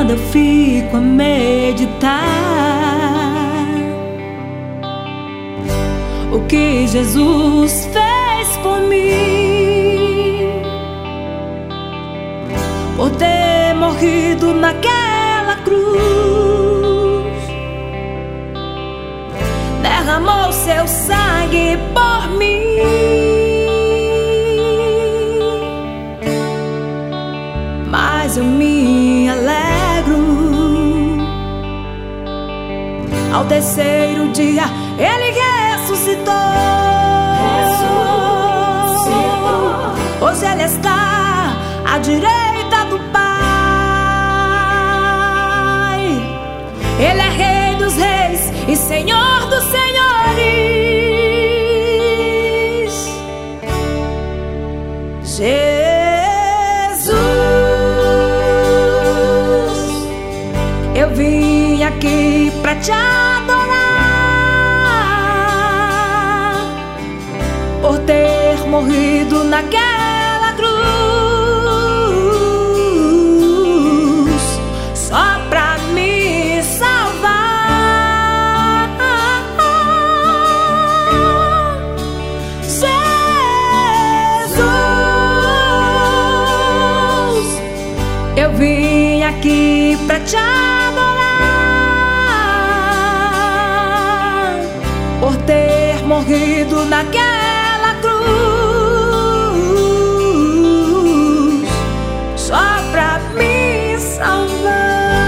madrugada eu fico a meditar o que Jesus fez por mim, por ter morrido naquela cruz, derramou seu sangue por mim. Mas eu me alegro, ao terceiro dia Ele ressuscitou. Hoje Ele está à direita do Pai. Ele é Rei dos reis e Senhor dos senhores. Eu vim aqui pra te adorar, por ter morrido naquela cruz, só pra me salvar. Jesus, eu vim aqui pra te adorar, por ter morrido naquela cruz, só pra me salvar.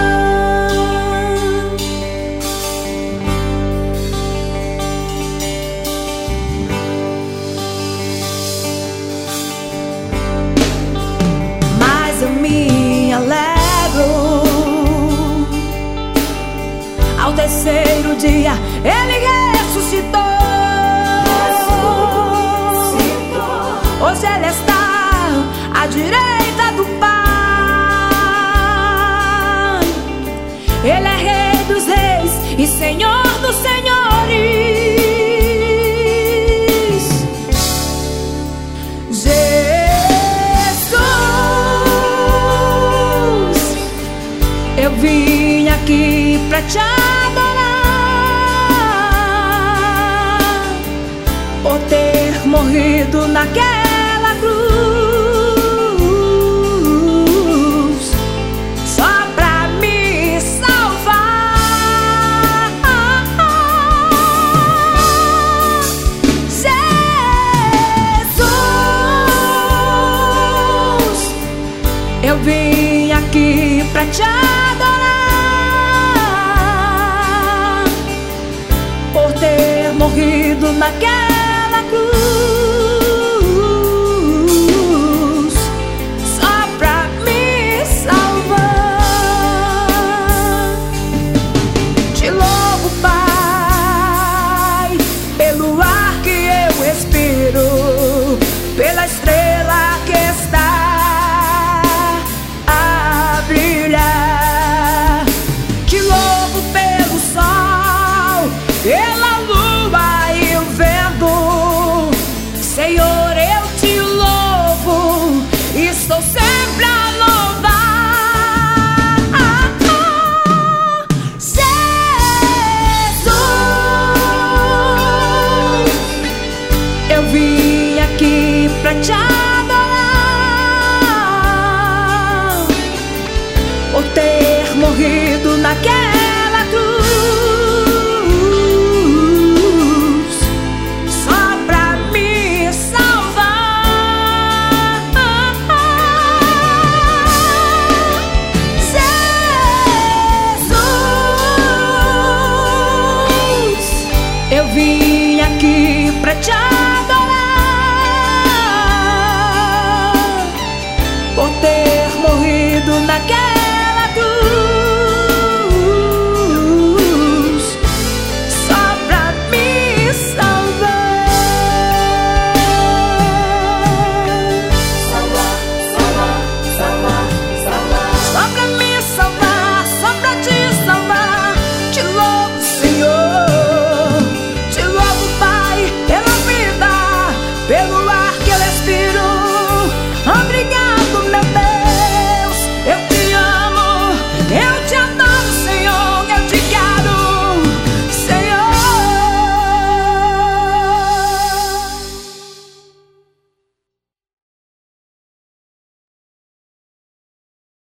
Mas eu me alegro, ao terceiro dia Ele ressuscitou. Hoje Ele está à direita do Pai. Ele é Rei dos reis e Senhor dos senhores. Jesus, eu vim aqui pra te adorar, por ter morrido naquela cruz, só pra me salvar. Jesus, eu vim aqui pra te adorar, por ter morrido naquela